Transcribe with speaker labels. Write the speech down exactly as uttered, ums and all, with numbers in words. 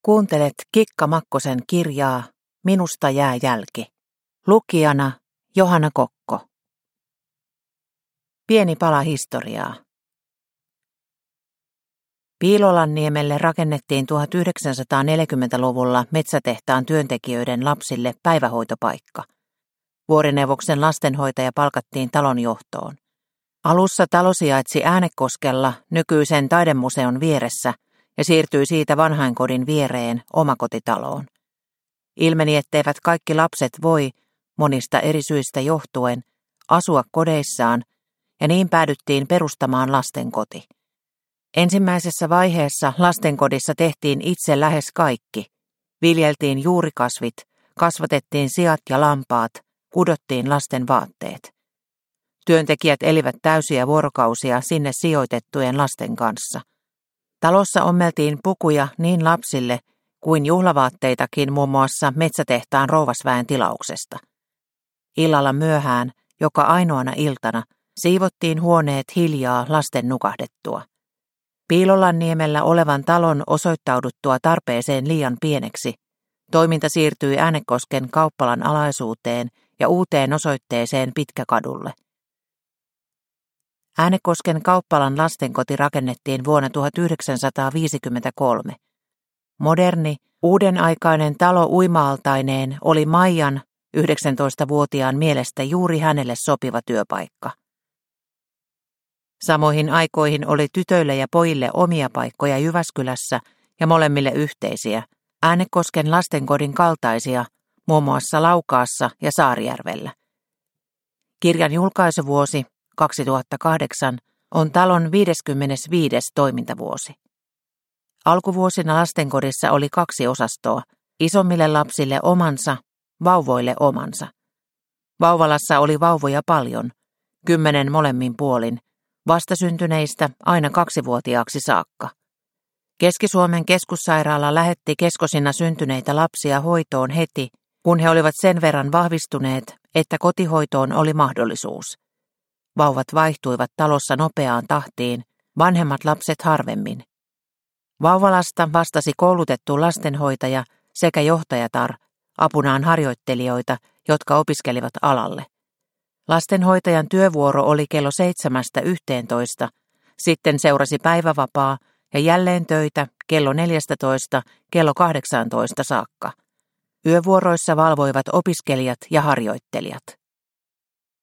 Speaker 1: Kuuntelet Kikka Makkosen kirjaa Minusta jää jälki. Lukijana Johanna Kokko. Pieni pala historiaa. Piilolanniemelle rakennettiin tuhatyhdeksänsataaneljäkymmentäluvulla metsätehtaan työntekijöiden lapsille päivähoitopaikka. Vuorineuvoksen lastenhoitaja palkattiin talon johtoon. Alussa talo sijaitsi Äänekoskella nykyisen taidemuseon vieressä ja siirtyi siitä vanhainkodin viereen omakotitaloon. Ilmeni, etteivät kaikki lapset voi, monista eri syistä johtuen, asua kodeissaan, ja niin päädyttiin perustamaan lastenkoti. Ensimmäisessä vaiheessa lastenkodissa tehtiin itse lähes kaikki. Viljeltiin juurikasvit, kasvatettiin siat ja lampaat, kudottiin lasten vaatteet. Työntekijät elivät täysiä vuorokausia sinne sijoitettujen lasten kanssa. Talossa ommeltiin pukuja niin lapsille kuin juhlavaatteitakin muun muassa metsätehtaan rouvasväen tilauksesta. Illalla myöhään, joka ainoana iltana, siivottiin huoneet hiljaa lasten nukahdettua. Piilolanniemellä olevan talon osoittauduttua tarpeeseen liian pieneksi, toiminta siirtyi Äänekosken kauppalan alaisuuteen ja uuteen osoitteeseen Pitkäkadulle. Äänekosken kauppalan lastenkoti rakennettiin vuonna tuhatyhdeksänsataaviisikymmentäkolme. Moderni, uudenaikainen talo uima-altaineen oli Maijan, yhdeksäntoistavuotiaan mielestä juuri hänelle sopiva työpaikka. Samoihin aikoihin oli tytöille ja pojille omia paikkoja Jyväskylässä ja molemmille yhteisiä, Äänekosken lastenkodin kaltaisia, muun muassa Laukaassa ja Saarijärvellä. Kirjan julkaisuvuosi kaksituhattakahdeksan on talon viideskymmenesviides toimintavuosi. Alkuvuosina lastenkodissa oli kaksi osastoa, isommille lapsille omansa, vauvoille omansa. Vauvalassa oli vauvoja paljon, kymmenen molemmin puolin, vastasyntyneistä aina kaksivuotiaaksi saakka. Keski-Suomen keskussairaala lähetti keskosina syntyneitä lapsia hoitoon heti, kun he olivat sen verran vahvistuneet, että kotihoitoon oli mahdollisuus. Vauvat vaihtuivat talossa nopeaan tahtiin, vanhemmat lapset harvemmin. Vauvalasta vastasi koulutettu lastenhoitaja sekä johtajatar, apunaan harjoittelijoita, jotka opiskelivat alalle. Lastenhoitajan työvuoro oli kello seitsemästä yhteentoista, sitten seurasi päivävapaa ja jälleen töitä kello neljästätoista kello kahdeksaantoista saakka. Yövuoroissa valvoivat opiskelijat ja harjoittelijat.